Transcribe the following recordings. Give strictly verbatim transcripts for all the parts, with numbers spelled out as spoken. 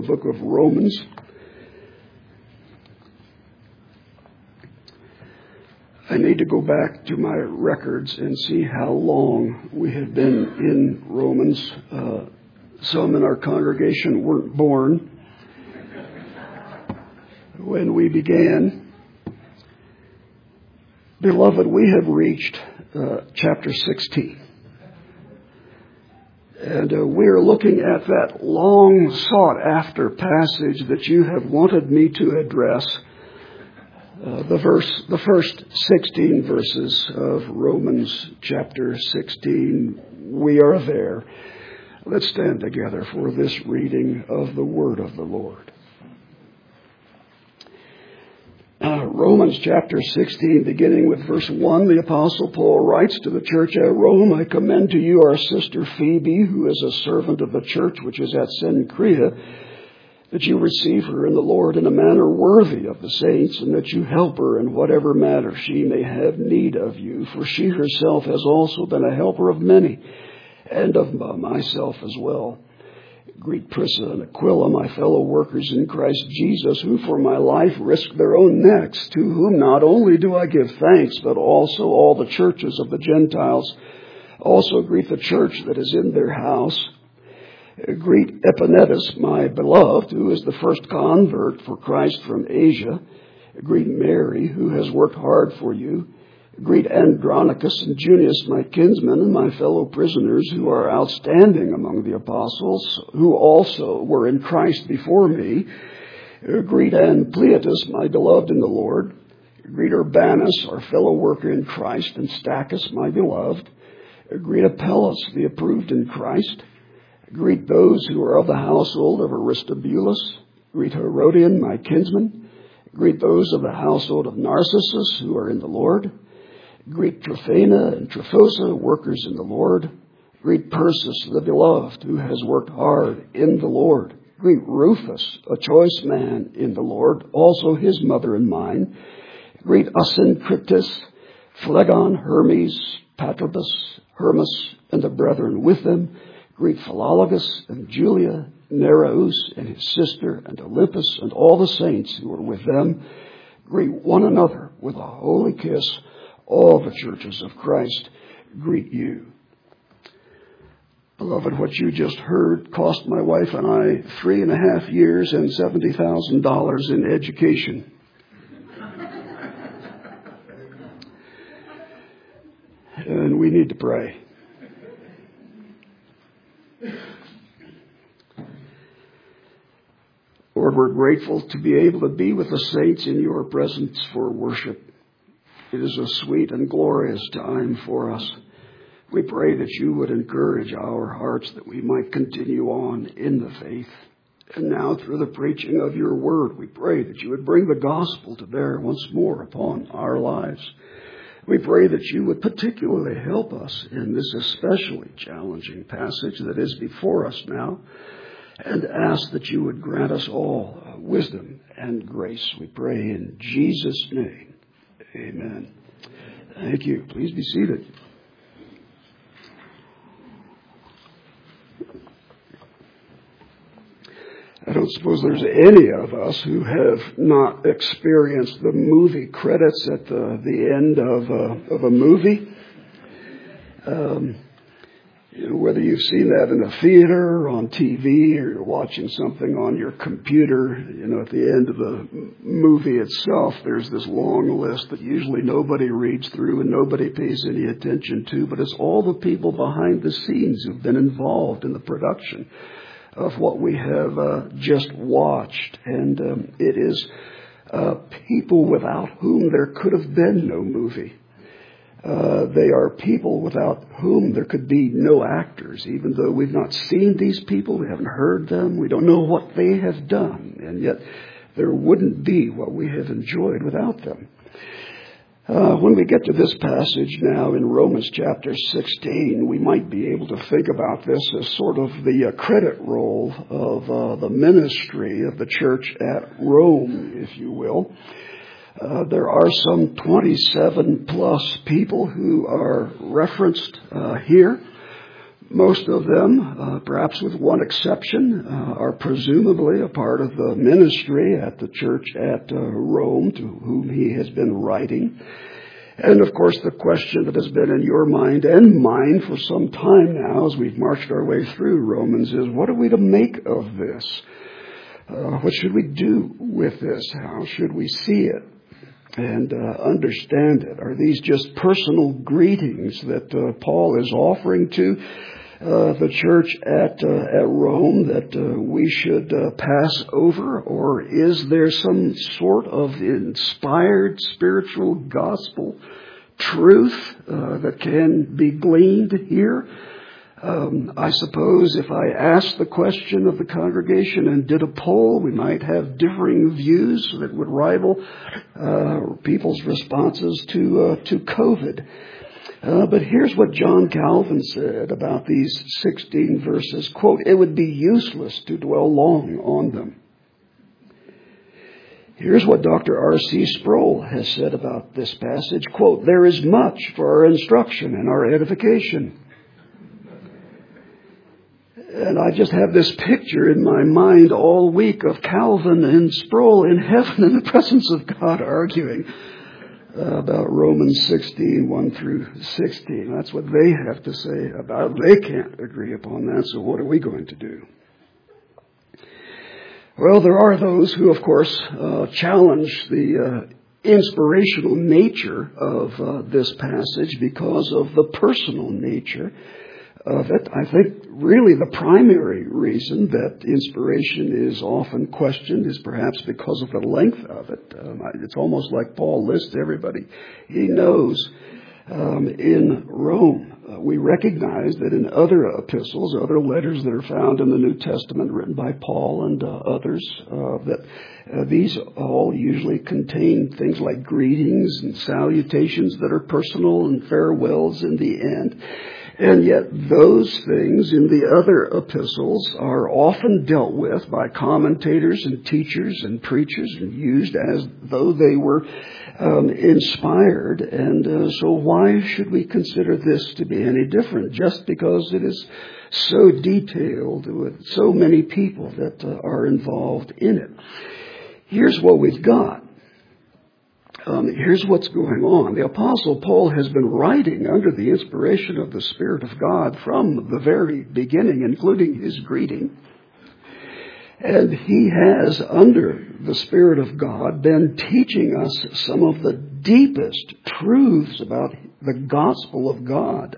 the book of Romans. I need to go back to my records and see how long we have been in Romans. Uh, some in our congregation weren't born when we began. Beloved, we have reached uh, chapter sixteen. And uh, we are looking at that long sought after passage that you have wanted me to address. Uh, the verse, the first sixteen verses of Romans chapter sixteen. We are there. Let's stand together for this reading of the word of the Lord. Uh, Romans chapter sixteen, beginning with verse one, the Apostle Paul writes to the church at Rome, I commend to you our sister Phoebe, who is a servant of the church which is at Cenchrea, that you receive her in the Lord in a manner worthy of the saints, and that you help her in whatever matter she may have need of you. For she herself has also been a helper of many, and of myself as well. Greet Prisca and Aquila, my fellow workers in Christ Jesus, who for my life risked their own necks, to whom not only do I give thanks, but also all the churches of the Gentiles. Also greet the church that is in their house. Greet Epanetus, my beloved, who is the first convert for Christ from Asia. Greet Mary, who has worked hard for you. Greet Andronicus and Junius, my kinsmen and my fellow prisoners, who are outstanding among the apostles, who also were in Christ before me. Greet Ampliatus, my beloved in the Lord. Greet Urbanus, our fellow worker in Christ, and Stachys, my beloved. Greet Apelles, the approved in Christ. Greet those who are of the household of Aristobulus. Greet Herodion, my kinsman. Greet those of the household of Narcissus, who are in the Lord. Greet Tryphena and Tryphosa, workers in the Lord. Greet Persis, the beloved, who has worked hard in the Lord. Greet Rufus, a choice man in the Lord, also his mother and mine. Greet Asyncritus, Phlegon, Hermes, Patrobas, Hermas, and the brethren with them. Greet Philologus and Julia, Nereus and his sister, and Olympus, and all the saints who are with them. Greet one another with a holy kiss. All the churches of Christ greet you. Beloved, what you just heard cost my wife and I three and a half years and seventy thousand dollars in education. And we need to pray. Lord, we're grateful to be able to be with the saints in your presence for worship. It is a sweet and glorious time for us. We pray that you would encourage our hearts that we might continue on in the faith. And now through the preaching of your word, we pray that you would bring the gospel to bear once more upon our lives. We pray that you would particularly help us in this especially challenging passage that is before us now, and ask that you would grant us all wisdom and grace. We pray in Jesus' name. Amen. Thank you. Please be seated. I don't suppose there's any of us who have not experienced the movie credits at the, the end of a, of a movie. Um, you know, whether you've seen that in a theater or on T V or you're watching something on your computer, you know, at the end of the movie itself, there's this long list that usually nobody reads through and nobody pays any attention to, but it's all the people behind the scenes who've been involved in the production of what we have uh, just watched. And um, it is uh, people without whom there could have been no movie. Uh, they are people without whom there could be no actors, even though we've not seen these people, we haven't heard them, we don't know what they have done, and yet there wouldn't be what we have enjoyed without them. Uh, when we get to this passage now in Romans chapter sixteen, we might be able to think about this as sort of the uh, credit roll of uh, the ministry of the church at Rome, if you will. Uh, there are some twenty-seven plus people who are referenced uh, here. Most of them, uh, perhaps with one exception, uh, are presumably a part of the ministry at the church at uh, Rome to whom he has been writing. And of course, the question that has been in your mind and mine for some time now as we've marched our way through Romans is, what are we to make of this? Uh, what should we do with this? How should we see it and uh, understand it? Are these just personal greetings that uh, Paul is offering to uh, the church at uh, at Rome that uh, we should uh, pass over? Or is there some sort of inspired spiritual gospel truth uh, that can be gleaned here? Um, I suppose if I asked the question of the congregation and did a poll, we might have differing views that would rival uh, people's responses to uh, to COVID. Uh, but here's what John Calvin said about these sixteen verses. Quote, "It would be useless to dwell long on them." Here's what Doctor R C Sproul has said about this passage. Quote, "There is much for our instruction and our edification." And I just have this picture in my mind all week of Calvin and Sproul in heaven in the presence of God arguing uh, about Romans sixteen, one through sixteen. That's what they have to say about it. They can't agree upon that, so what are we going to do? Well, there are those who, of course, uh, challenge the uh, inspirational nature of uh, this passage because of the personal nature of it. I think really the primary reason that inspiration is often questioned is perhaps because of the length of it. Um, it's almost like Paul lists everybody he knows um, in Rome. Uh, we recognize that in other epistles, other letters that are found in the New Testament written by Paul and uh, others, uh, that uh, these all usually contain things like greetings and salutations that are personal and farewells in the end. And yet those things in the other epistles are often dealt with by commentators and teachers and preachers and used as though they were um, inspired. And uh, so why should we consider this to be any different just because it is so detailed with so many people that uh, are involved in it? Here's what we've got. Um, here's what's going on. The Apostle Paul has been writing under the inspiration of the Spirit of God from the very beginning, including his greeting. And he has, under the Spirit of God, been teaching us some of the deepest truths about the gospel of God.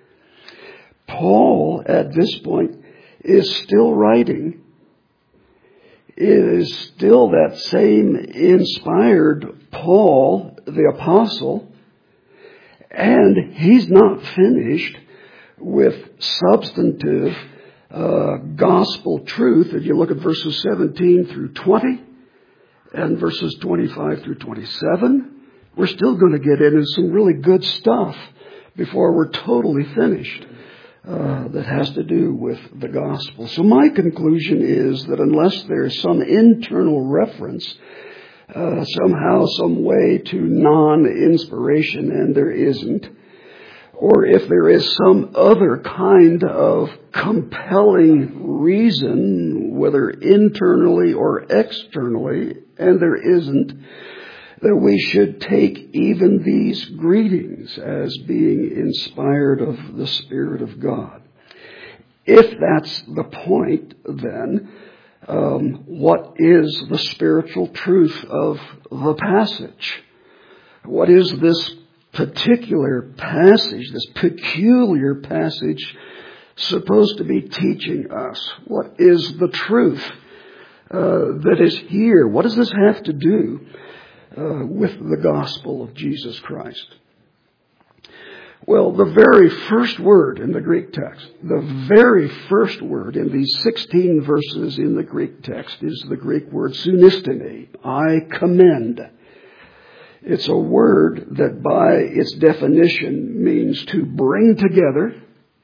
Paul, at this point, is still writing. It is still that same inspired Paul, the apostle, and he's not finished with substantive uh, gospel truth. If you look at verses seventeen through twenty and verses twenty-five through twenty-seven, we're still going to get into some really good stuff before we're totally finished. Uh, that has to do with the gospel. So my conclusion is that unless there's some internal reference, uh, somehow, some way to non-inspiration, and there isn't, or if there is some other kind of compelling reason, whether internally or externally, and there isn't, that we should take even these greetings as being inspired of the Spirit of God. If that's the point, then um, what is the spiritual truth of the passage? What is this particular passage, this peculiar passage, supposed to be teaching us? What is the truth uh, that is here? What does this have to do Uh, with the gospel of Jesus Christ? Well, the very first word in the Greek text, the very first word in these sixteen verses in the Greek text is the Greek word sunistemi. I commend. It's a word that by its definition means to bring together,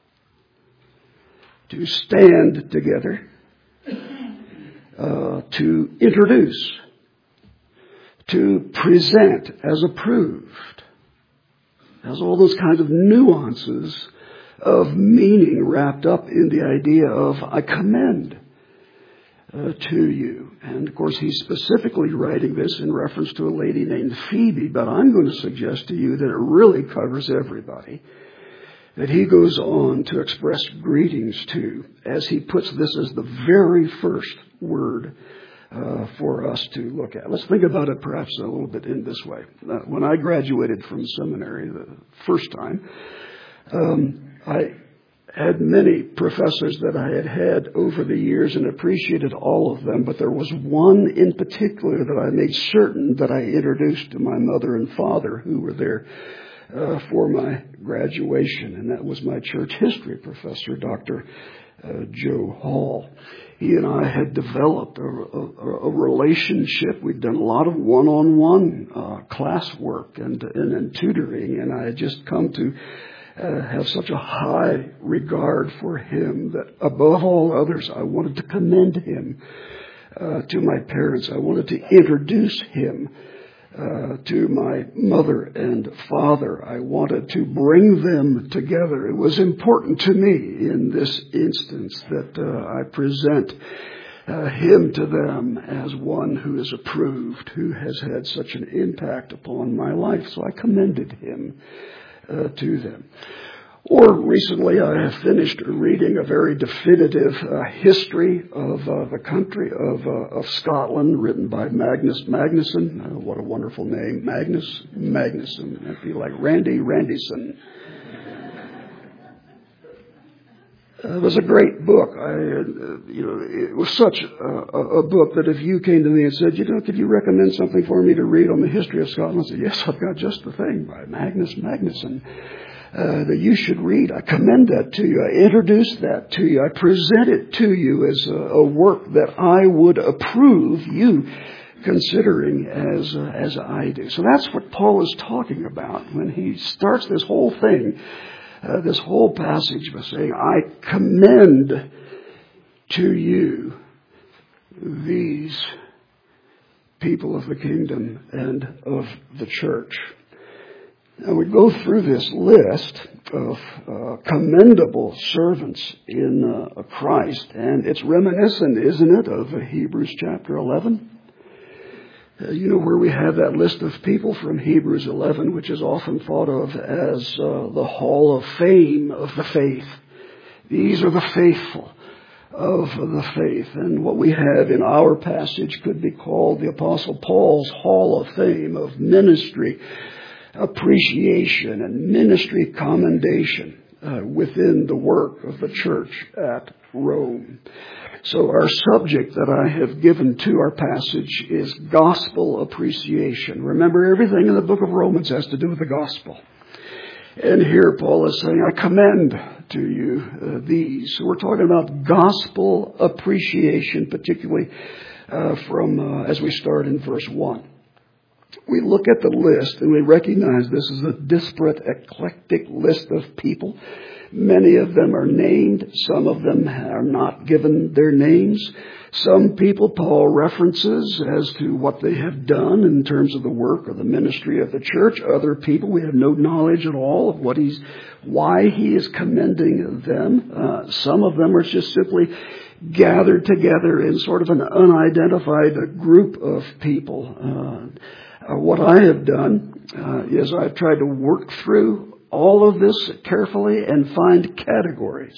to stand together, uh, to introduce, to present as approved. It has all those kinds of nuances of meaning wrapped up in the idea of I commend uh, to you. And of course, he's specifically writing this in reference to a lady named Phoebe, but I'm going to suggest to you that it really covers everybody that he goes on to express greetings to, as he puts this as the very first word uh, for us to look at. Let's think about it perhaps a little bit in this way. Uh, when I graduated from seminary the first time, um, I had many professors that I had had over the years and appreciated all of them, but there was one in particular that I made certain that I introduced to my mother and father who were there Uh, for my graduation, and that was my church history professor, Doctor Uh, Joe Hall. He and I had developed a, a, a relationship. We'd done a lot of one-on-one uh, classwork and, and, and tutoring, and I had just come to uh, have such a high regard for him that above all others, I wanted to commend him uh, to my parents. I wanted to introduce him Uh, to my mother and father. I wanted to bring them together. It was important to me in this instance that uh, I present uh, him to them as one who is approved, who has had such an impact upon my life. So I commended him uh, to them. Or recently I have finished reading a very definitive uh, history of uh, the country of, uh, of Scotland, written by Magnus Magnusson. Uh, what a wonderful name, Magnus Magnusson. That'd be like Randy Randyson. Uh, it was a great book. I, uh, you know, it was such a, a book that if you came to me and said, you know, could you recommend something for me to read on the history of Scotland? I said, yes, I've got just the thing by Magnus Magnusson. Uh, that you should read. I commend that to you. I introduce that to you. I present it to you as a, a work that I would approve you considering as uh, as I do. So that's what Paul is talking about when he starts this whole thing, uh, this whole passage by saying, I commend to you these people of the kingdom and of the church. Now we go through this list of uh, commendable servants in uh, Christ, and it's reminiscent, isn't it, of Hebrews chapter eleven? Uh, you know where we have that list of people from Hebrews eleven, which is often thought of as uh, the hall of fame of the faith. These are the faithful of the faith. And what we have in our passage could be called the Apostle Paul's hall of fame of ministry, appreciation, and ministry commendation uh, within the work of the church at Rome. So our subject that I have given to our passage is gospel appreciation. Remember, everything in the book of Romans has to do with the gospel. And here Paul is saying, I commend to you uh, these. So we're talking about gospel appreciation, particularly uh, from uh, as we start in verse one. We look at the list and we recognize this is a disparate, eclectic list of people. Many of them are named. Some of them are not given their names. Some people Paul references as to what they have done in terms of the work or the ministry of the church. Other people, we have no knowledge at all of what he's, why he is commending them. Uh, some of them are just simply gathered together in sort of an unidentified group of people. Uh, Uh, what I have done uh, is I've tried to work through all of this carefully and find categories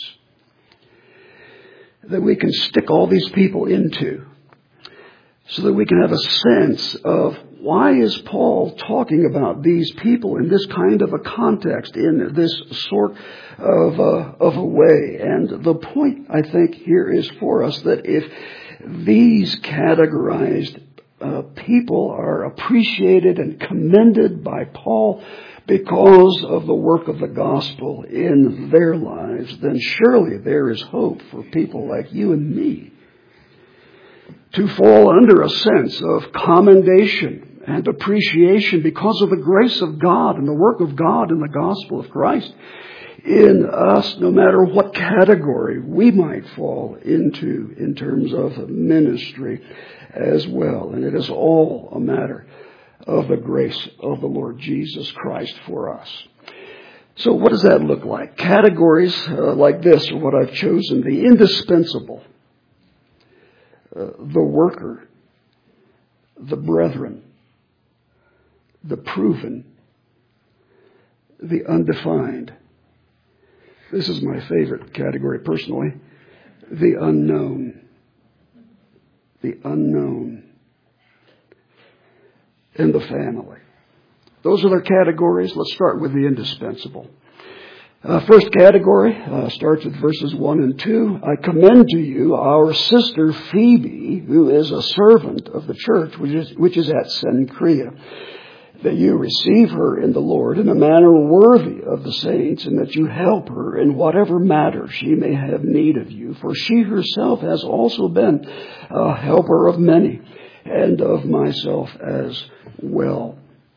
that we can stick all these people into so that we can have a sense of why is Paul talking about these people in this kind of a context, in this sort of a, of a way. And the point, I think, here is for us that if these categorized Uh, people are appreciated and commended by Paul because of the work of the gospel in their lives, then surely there is hope for people like you and me to fall under a sense of commendation and appreciation because of the grace of God and the work of God in the gospel of Christ in us, no matter what category we might fall into in terms of ministry as well. And it is all a matter of the grace of the Lord Jesus Christ for us. So what does that look like? Categories uh, like this are what I've chosen. The indispensable, uh, the worker, the brethren, the proven, the undefined. This is my favorite category personally. The unknown. The unknown. And the family. Those are their categories. Let's start with the indispensable. Uh, first category uh, starts with verses one and two. I commend to you our sister Phoebe, who is a servant of the church, which is, which is at Cenchrea, that you receive her in the Lord in a manner worthy of the saints, and that you help her in whatever matter she may have need of you. For she herself has also been a helper of many, and of myself as well.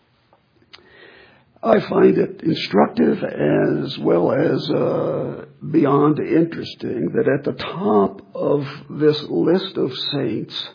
I find it instructive as well as uh, beyond interesting that at the top of this list of saints,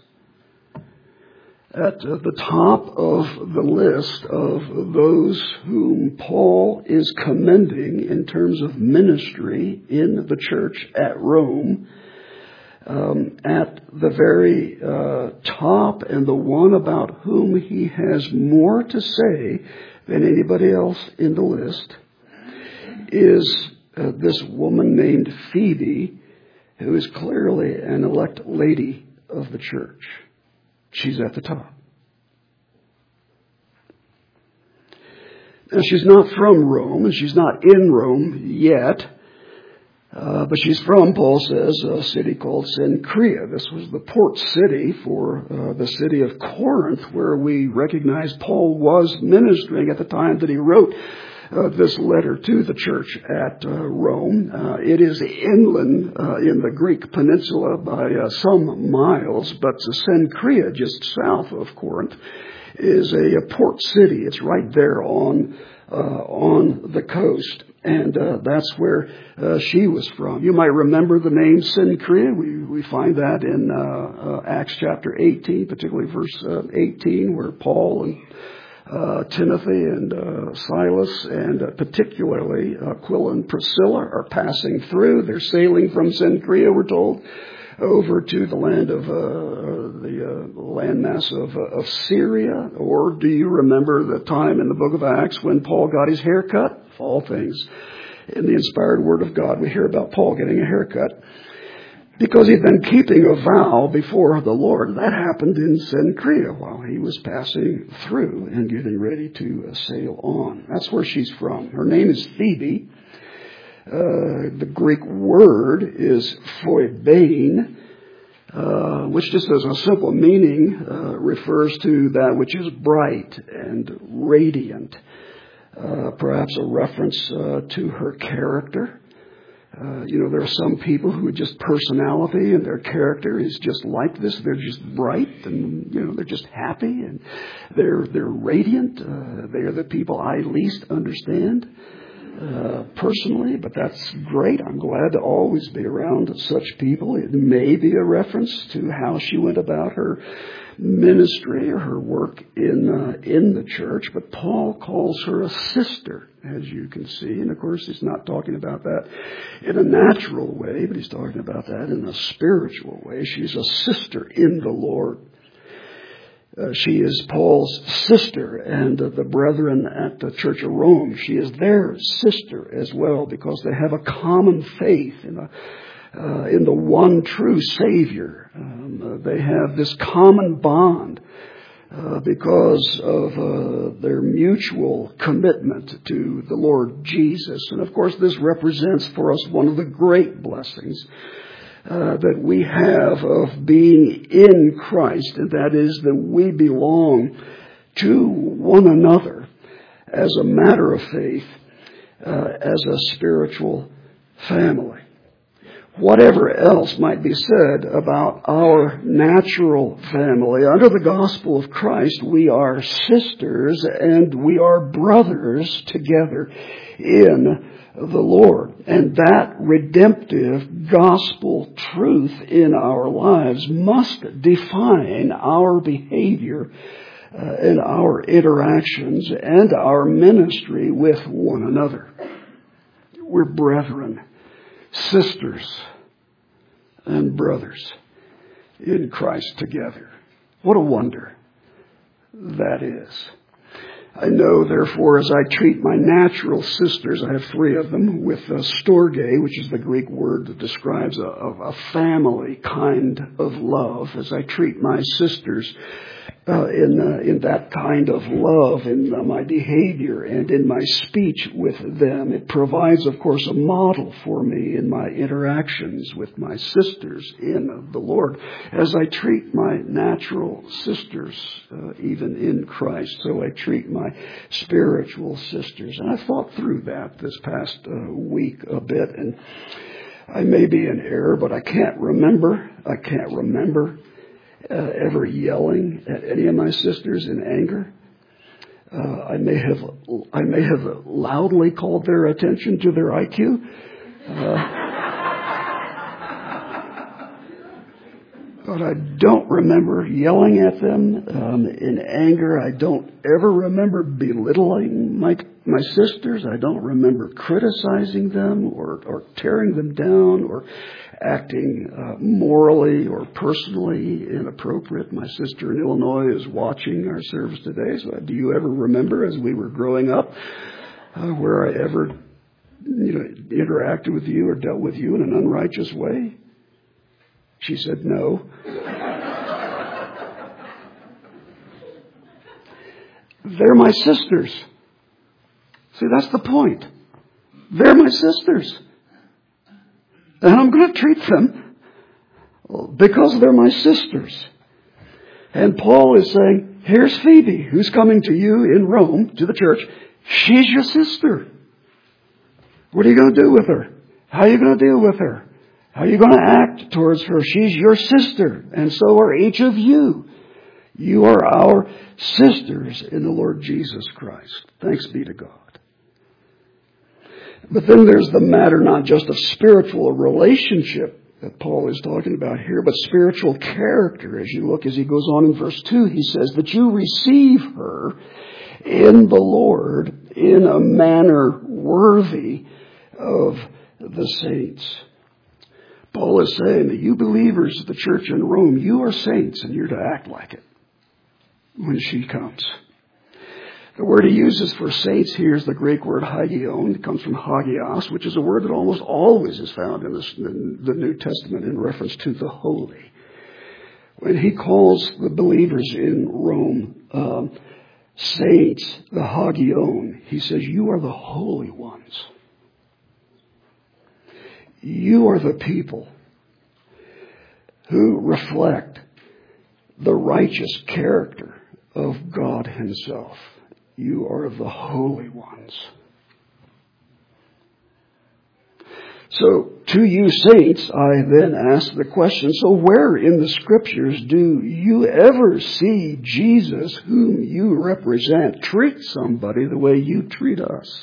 at the top of the list of those whom Paul is commending in terms of ministry in the church at Rome, um, at the very uh, top and the one about whom he has more to say than anybody else in the list, is uh, this woman named Phoebe, who is clearly an elect lady of the church. She's at the top. Now, she's not from Rome, and she's not in Rome yet, uh, but she's from, Paul says, a city called Cenchrea. This was the port city for uh, the city of Corinth, where we recognize Paul was ministering at the time that he wrote uh, this letter to the church at uh, Rome. Uh, it is inland uh, in the Greek peninsula by uh, some miles, but Cenchrea, just south of Corinth, is a, a port city. It's right there on uh, on the coast. And uh, that's where uh, she was from. You might remember the name Cenchrea. We we find that in uh, uh, Acts chapter eighteen, particularly verse uh, eighteen, where Paul and uh, Timothy and uh, Silas and uh, particularly Aquila and Priscilla are passing through. They're sailing from Cenchrea, we're told, over to the land of uh, the uh, landmass of, uh, of Syria. Or do you remember the time in the book of Acts when Paul got his hair cut? Of all things, in the inspired word of God, we hear about Paul getting a haircut because he'd been keeping a vow before the Lord. That happened in Cenchrea while he was passing through and getting ready to uh, sail on. That's where she's from. Her name is Phoebe. Uh, the Greek word is phoibein, uh, which just as a simple meaning uh, refers to that which is bright and radiant. Uh, perhaps a reference uh, to her character. Uh, you know, there are some people who just personality and their character is just like this. They're just bright and, you know, they're just happy and they're they're radiant. Uh, they're the people I least understand uh, personally, but that's great. I'm glad to always be around such people. It may be a reference to how she went about her ministry or her work in uh, in the church, but Paul calls her a sister, as you can see. And of course, he's not talking about that in a natural way, but he's talking about that in a spiritual way. She's a sister in the Lord. Uh, she is Paul's sister, and uh, the brethren at the Church of Rome, she is their sister as well, because they have a common faith in a Uh, in the one true Savior. Um, uh, they have this common bond uh, because of uh, their mutual commitment to the Lord Jesus. And of course, this represents for us one of the great blessings uh, that we have of being in Christ, and that is that we belong to one another as a matter of faith, uh, as a spiritual family. Whatever else might be said about our natural family, under the gospel of Christ, we are sisters and we are brothers together in the Lord. And that redemptive gospel truth in our lives must define our behavior uh, and our interactions and our ministry with one another. We're brethren, sisters, and brothers in Christ together. What a wonder that is. I know, therefore, as I treat my natural sisters, I have three of them, with uh, storge, which is the Greek word that describes a, a family kind of love, as I treat my sisters uh, in uh, in that kind of love, in uh, my behavior and in my speech with them. It provides, of course, a model for me in my interactions with my sisters in the Lord, as I treat my natural sisters, uh, even in Christ. So I treat my spiritual sisters. And I thought through that this past uh, week a bit, and I may be in error, but I can't remember. I can't remember uh, ever yelling at any of my sisters in anger. Uh, I may have I may have loudly called their attention to their I Q. Uh, But I don't remember yelling at them um, in anger. I don't ever remember belittling my my sisters. I don't remember criticizing them or, or tearing them down or acting uh, morally or personally inappropriate. My sister in Illinois is watching our service today. So do you ever remember, as we were growing up, uh, where I ever you know, interacted with you or dealt with you in an unrighteous way? She said no. They're my sisters. See, that's the point. They're my sisters. And I'm going to treat them because they're my sisters. And Paul is saying, here's Phoebe, who's coming to you in Rome, to the church. She's your sister. What are you going to do with her? How are you going to deal with her? How are you going to act towards her? She's your sister, and so are each of you. You are our sisters in the Lord Jesus Christ. Thanks be to God. But then there's the matter not just of spiritual relationship that Paul is talking about here, but spiritual character. As you look, as he goes on in verse two, he says that you receive her in the Lord in a manner worthy of the saints. Paul is saying that you believers of the church in Rome, you are saints, and you're to act like it when she comes. The word he uses for saints here is the Greek word hagion. It comes from hagios, which is a word that almost always is found in, this, in the New Testament in reference to the holy. When he calls the believers in Rome um, saints, the hagion, he says, you are the holy ones. You are the people who reflect the righteous character of God himself. You are the holy ones. So, to you saints, I then ask the question, so where in the Scriptures do you ever see Jesus, whom you represent, treat somebody the way you treat us?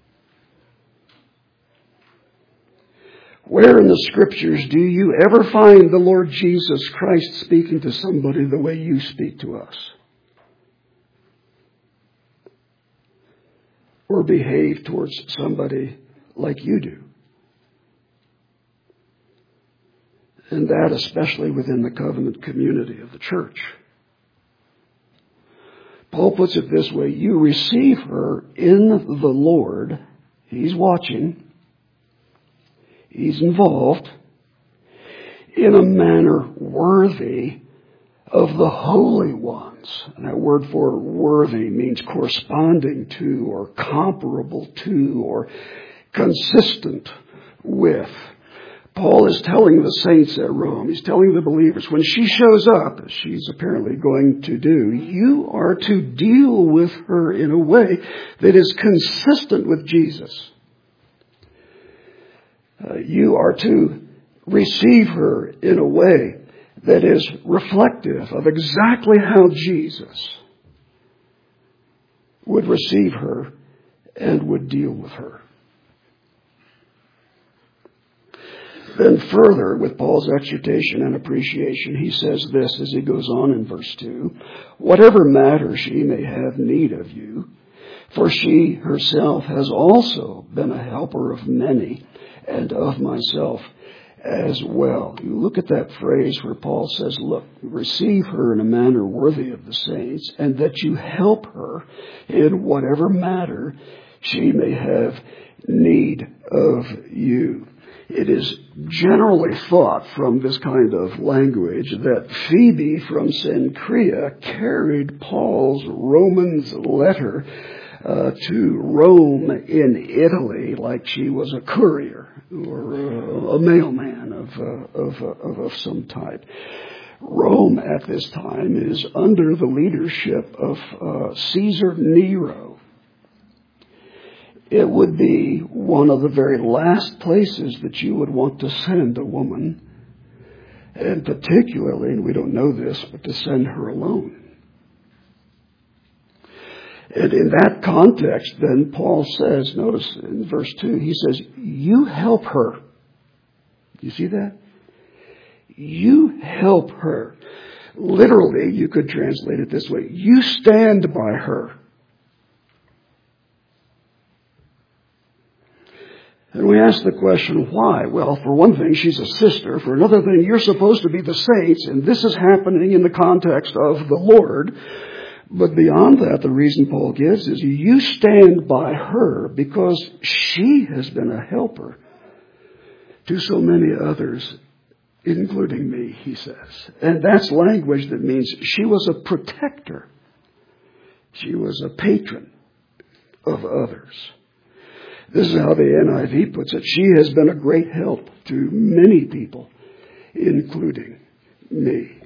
Where in the Scriptures do you ever find the Lord Jesus Christ speaking to somebody the way you speak to us? Or behave towards somebody like you do? And that especially within the covenant community of the church. Paul puts it this way, you receive her in the Lord. He's watching. He's involved in a manner worthy of the holy ones. And that word for worthy means corresponding to or comparable to or consistent with. Paul is telling the saints at Rome, he's telling the believers, when she shows up, as she's apparently going to do, you are to deal with her in a way that is consistent with Jesus. Uh, you are to receive her in a way that is reflective of exactly how Jesus would receive her and would deal with her. Then further, with Paul's exhortation and appreciation, he says this as he goes on in verse two, whatever matter she may have need of you, For she herself has also been a helper of many, and of myself as well. You look at that phrase where Paul says, look, receive her in a manner worthy of the saints, and that you help her in whatever matter she may have need of you. It is generally thought from this kind of language that Phoebe from Cenchrea carried Paul's Romans letter uh, to Rome in Italy like she was a courier or uh, a mailman of, uh, of, uh, of some type. Rome at this time is under the leadership of uh, Caesar Nero. It would be one of the very last places that you would want to send a woman, and particularly, and we don't know this, but to send her alone. And in that context, then Paul says, notice in verse two, he says, you help her. You see that? You help her. Literally, you could translate it this way. You stand by her. And we ask the question, why? Well, for one thing, she's a sister. For another thing, you're supposed to be the saints, and this is happening in the context of the Lord. But beyond that, the reason Paul gives is you stand by her because she has been a helper to so many others, including me, he says. And that's language that means she was a protector. She was a patron of others. This is how the N I V puts it. She has been a great help to many people, including me.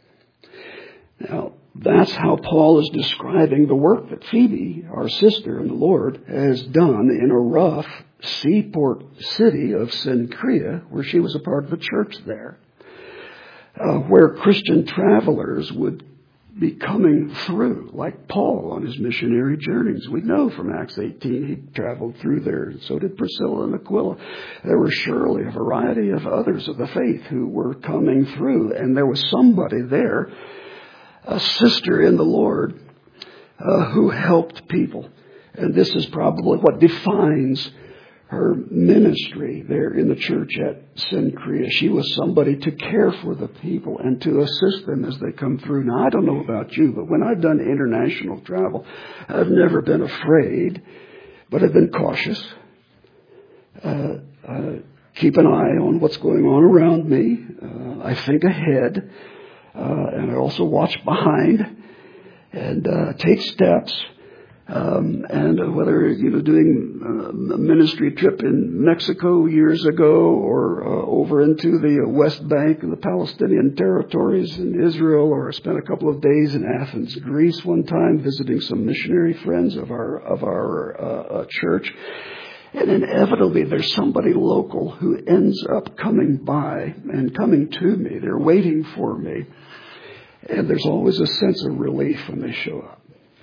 Now, that's how Paul is describing the work that Phoebe, our sister in the Lord, has done in a rough seaport city of Cenchrea, where she was a part of the church there, uh, where Christian travelers would be coming through, like Paul on his missionary journeys. We know from Acts eighteen he traveled through there, and so did Priscilla and Aquila. There were surely a variety of others of the faith who were coming through, and there was somebody there, a sister in the Lord, uh, who helped people. And this is probably what defines her ministry there in the church at Cenchrea. She was somebody to care for the people and to assist them as they come through. Now, I don't know about you, but when I've done international travel, I've never been afraid, but I've been cautious. Uh, uh, keep an eye on what's going on around me. Uh, I think ahead. Uh, and I also watch behind and uh, take steps. Um, and uh, whether, you know, doing uh, a ministry trip in Mexico years ago or uh, over into the West Bank and the Palestinian territories in Israel, or I spent a couple of days in Athens, Greece one time visiting some missionary friends of our, of our uh, uh, church. And inevitably, there's somebody local who ends up coming by and coming to me. They're waiting for me. And there's always a sense of relief when they show up.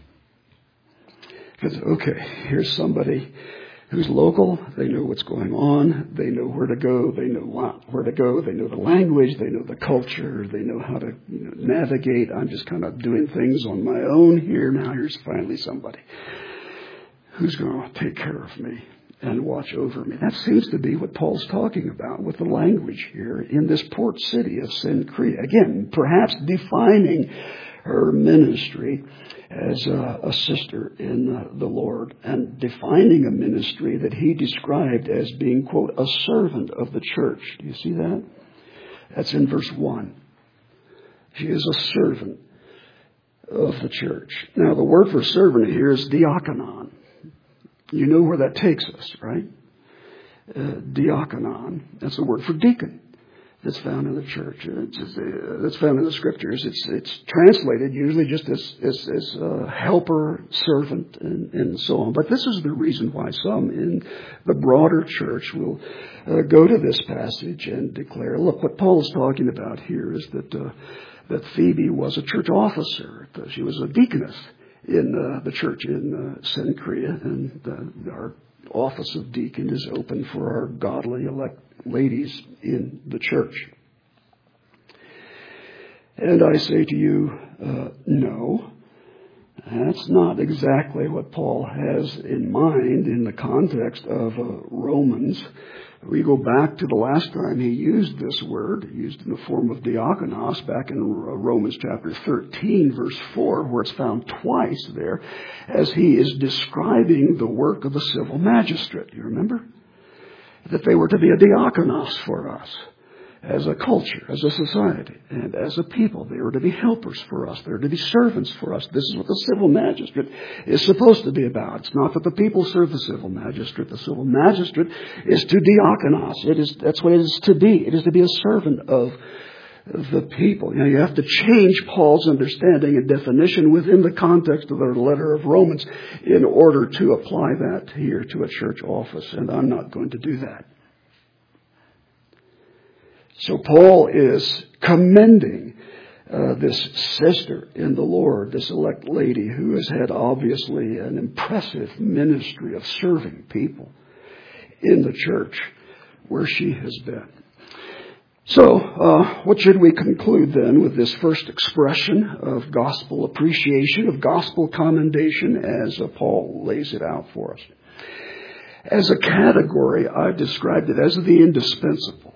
Because, okay, here's somebody who's local. They know what's going on. They know where to go. They know where to go. They know the language. They know the culture. They know how to, you know, navigate. I'm just kind of doing things on my own here. Now here's finally somebody who's going to take care of me and watch over me. That seems to be what Paul's talking about with the language here in this port city of Cenchrea. Again, perhaps defining her ministry as a, a sister in uh, the Lord, and defining a ministry that he described as being, quote, a servant of the church. Do you see that? That's in verse one. She is a servant of the church. Now, the word for servant here is diakonon. You know where that takes us, right? Uh, diakonon. That's the word for deacon that's found in the church. It's, uh, that's found in the scriptures. It's it's translated usually just as as, as uh, helper, servant, and, and so on. But this is the reason why some in the broader church will uh, go to this passage and declare, look, what Paul is talking about here is that uh, that Phoebe was a church officer. She was a deaconess in uh, the church in uh, Cenchrea, and uh, our office of deacon is open for our godly elect ladies in the church. And I say to you, uh, no. That's not exactly what Paul has in mind in the context of uh, Romans. We go back to the last time he used this word, used in the form of diakonos, back in Romans chapter thirteen, verse four, where it's found twice there, as he is describing the work of the civil magistrate. You remember? That they were to be a diakonos for us, as a culture, as a society, and as a people. They were to be helpers for us. They were to be servants for us. This is what the civil magistrate is supposed to be about. It's not that the people serve the civil magistrate. The civil magistrate is to diakonos. It is, that's what it is to be. It is to be a servant of the people. You know, you have to change Paul's understanding and definition within the context of the letter of Romans in order to apply that here to a church office, and I'm not going to do that. So Paul is commending uh, this sister in the Lord, this elect lady who has had obviously an impressive ministry of serving people in the church where she has been. So uh, what should we conclude then with this first expression of gospel appreciation, of gospel commendation, as uh, Paul lays it out for us? As a category, I've described it as the indispensable.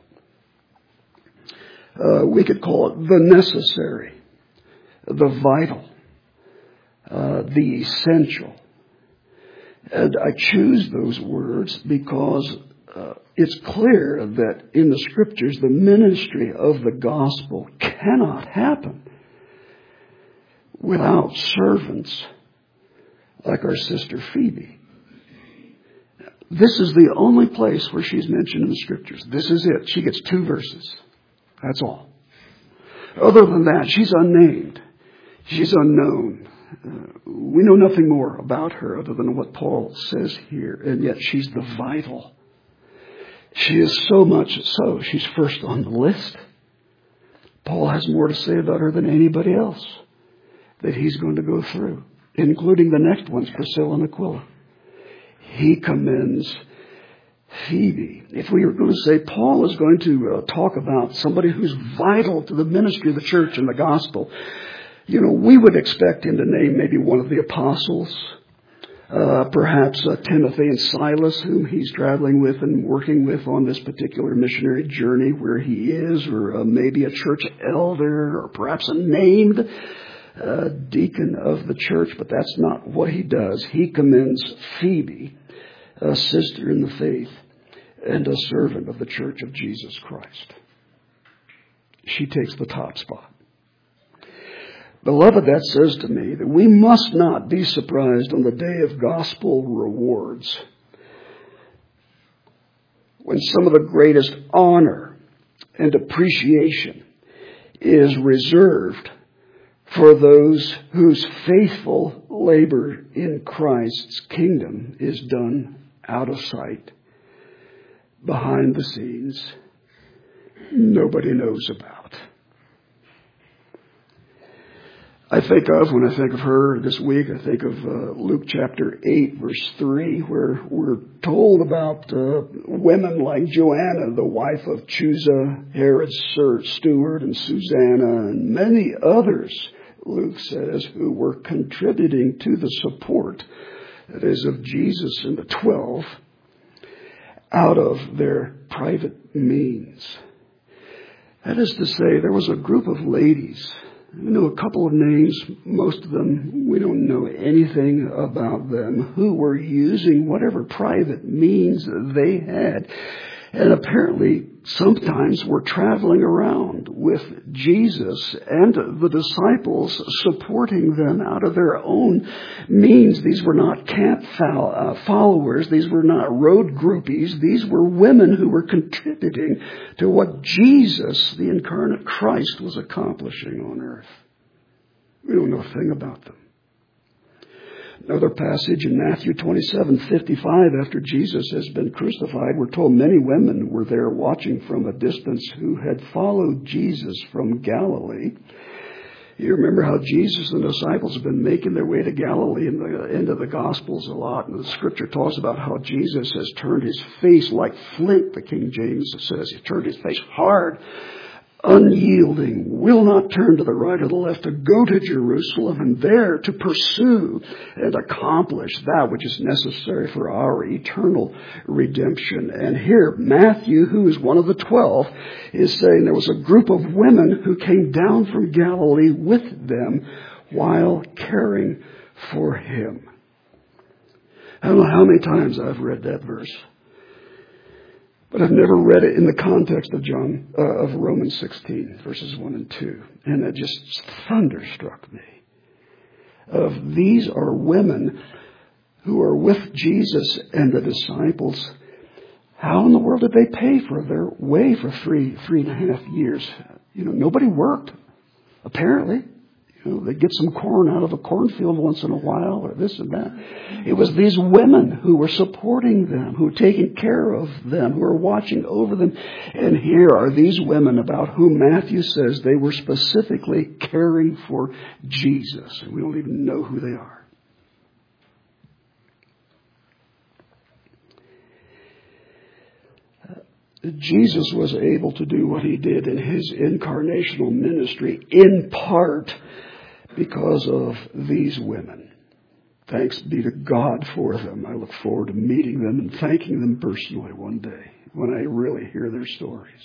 Uh, we could call it the necessary, the vital, uh, the essential. And I choose those words because uh, it's clear that in the Scriptures the ministry of the gospel cannot happen without servants like our sister Phoebe. This is the only place where she's mentioned in the Scriptures. This is it. She gets two verses. That's all. Other than that, she's unnamed. She's unknown. Uh, we know nothing more about her other than what Paul says here. And yet she's the vital. She is so much so, she's first on the list. Paul has more to say about her than anybody else that he's going to go through, including the next ones, Priscilla and Aquila. He commends Phoebe. If we were going to say Paul is going to uh, talk about somebody who's vital to the ministry of the church and the gospel, you know, we would expect him to name maybe one of the apostles, uh, perhaps uh, Timothy and Silas, whom he's traveling with and working with on this particular missionary journey where he is, or uh, maybe a church elder, or perhaps a named uh, deacon of the church, but that's not what he does. He commends Phoebe, a sister in the faith, and a servant of the Church of Jesus Christ. She takes the top spot. Beloved, that says to me that we must not be surprised on the day of gospel rewards when some of the greatest honor and appreciation is reserved for those whose faithful labor in Christ's kingdom is done out of sight, behind the scenes, nobody knows about. I think of, when I think of her this week, I think of uh, Luke chapter eight, verse three, where we're told about uh, women like Joanna, the wife of Chusa, Herod's steward, and Susanna, and many others, Luke says, who were contributing to the support, that is, of Jesus and the twelve, out of their private means. That is to say, there was a group of ladies. We know a couple of names. Most of them, we don't know anything about them, who were using whatever private means they had. And apparently, sometimes were traveling around with Jesus and the disciples, supporting them out of their own means. These were not camp followers. These were not road groupies. These were women who were contributing to what Jesus, the incarnate Christ, was accomplishing on earth. We don't know a thing about them. Another passage in Matthew twenty-seven fifty-five, after Jesus has been crucified, we're told many women were there watching from a distance who had followed Jesus from Galilee. You remember how Jesus and the disciples have been making their way to Galilee in the end of the Gospels a lot. And the Scripture talks about how Jesus has turned his face like flint, the King James says. He turned his face hard unyielding, will not turn to the right or the left, to go to Jerusalem and there to pursue and accomplish that which is necessary for our eternal redemption. And here, Matthew, who is one of the twelve, is saying there was a group of women who came down from Galilee with them while caring for him. I don't know how many times I've read that verse, but I've never read it in the context of John uh, of Romans sixteen, verses one and two. And it just thunderstruck me. Of these are women who are with Jesus and the disciples. How in the world did they pay for their way for three, three and a half years? You know, nobody worked, apparently. You know, they get some corn out of a cornfield once in a while or this and that. It was these women who were supporting them, who were taking care of them, who were watching over them. And here are these women about whom Matthew says they were specifically caring for Jesus. And we don't even know who they are. Jesus was able to do what he did in his incarnational ministry in part because of these women. Thanks be to God for them. I look forward to meeting them and thanking them personally one day when I really hear their stories.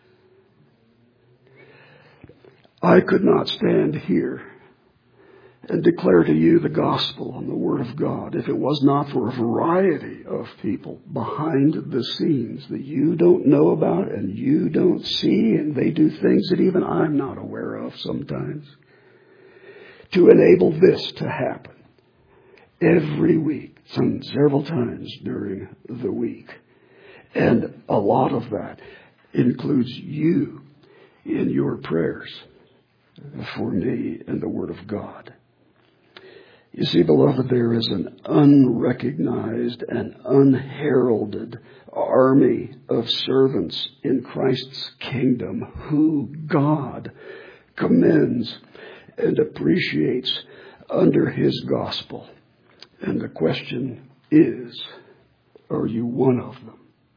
I could not stand here and declare to you the gospel and the word of God if it was not for a variety of people behind the scenes that you don't know about and you don't see, and they do things that even I'm not aware of sometimes, to enable this to happen every week, some several times during the week. And a lot of that includes you in your prayers for me and the Word of God. You see, beloved, there is an unrecognized and unheralded army of servants in Christ's kingdom who God commends and appreciates under his gospel. And the question is, are you one of them?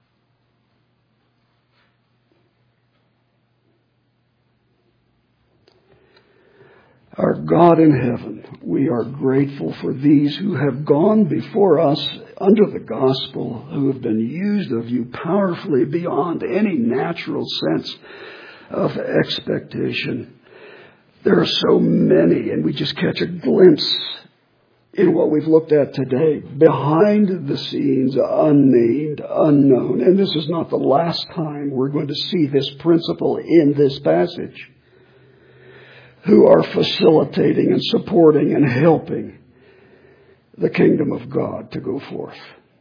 Our God in heaven, we are grateful for these who have gone before us under the gospel, who have been used of you powerfully beyond any natural sense of expectation. There are so many, and we just catch a glimpse in what we've looked at today, behind the scenes, unnamed, unknown. And this is not the last time we're going to see this principle in this passage, who are facilitating and supporting and helping the kingdom of God to go forth.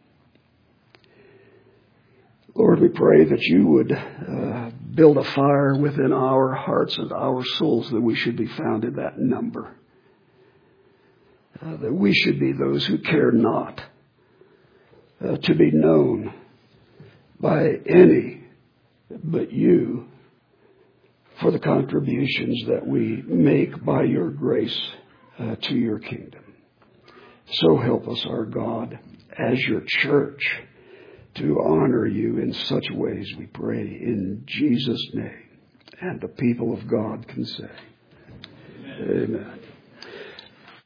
Lord, we pray that you would uh, build a fire within our hearts and our souls, that we should be found in that number. Uh, that we should be those who care not uh, to be known by any but you for the contributions that we make by your grace uh, to your kingdom. So help us, our God, as your church, to honor you in such ways, we pray, in Jesus' name. And the people of God can say, Amen. Amen.